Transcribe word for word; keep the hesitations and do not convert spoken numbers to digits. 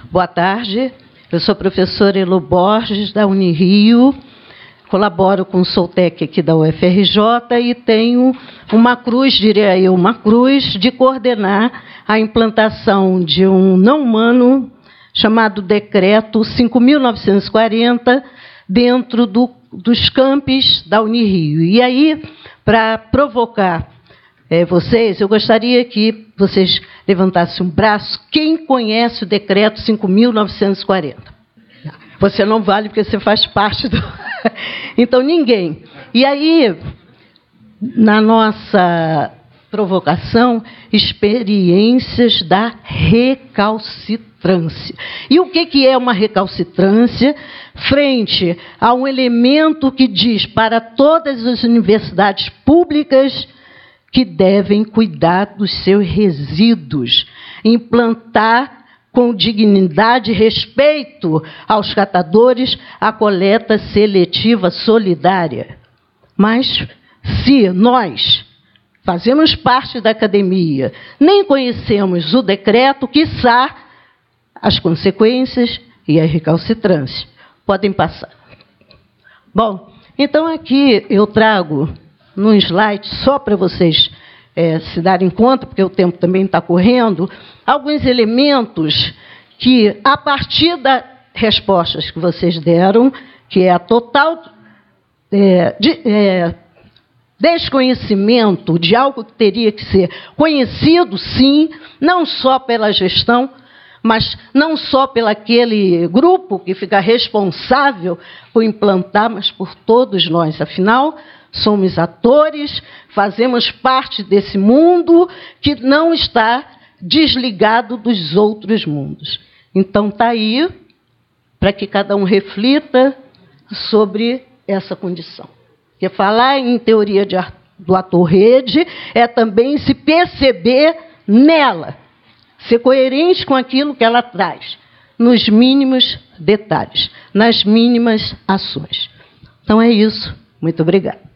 Boa tarde, eu sou a professora Elo Borges, da Unirio, colaboro com o Soltec aqui da U F R J e tenho uma cruz, diria eu, uma cruz de coordenar a implantação de um não humano chamado Decreto cinco mil novecentos e quarenta dentro do, dos campos da Unirio. E aí, para provocar é, vocês, eu gostaria que vocês levantassem um braço. Quem conhece o Decreto cinco mil novecentos e quarenta? Você não vale porque você faz parte do... Então, ninguém. E aí, na nossa provocação, experiências da recalcitrância. E o que é uma recalcitrância? Frente a um elemento que diz para todas as universidades públicas que devem cuidar dos seus resíduos, implantar com dignidade e respeito aos catadores a coleta seletiva solidária. Mas se nós fazemos parte da academia, nem conhecemos o decreto, quiçá as consequências e a recalcitrância. Podem passar. Bom, então aqui eu trago num slide, só para vocês é, se darem conta, porque o tempo também está correndo, alguns elementos que, a partir das respostas que vocês deram, que é a total é, de, é, desconhecimento de algo que teria que ser conhecido, sim, não só pela gestão, mas não só pelo aquele grupo que fica responsável por implantar, mas por todos nós. Afinal, somos atores, fazemos parte desse mundo que não está desligado dos outros mundos. Então, está aí para que cada um reflita sobre essa condição. Porque falar em teoria de, do ator-rede é também se perceber nela, ser coerente com aquilo que ela traz, nos mínimos detalhes, nas mínimas ações. Então, é isso. Muito obrigada.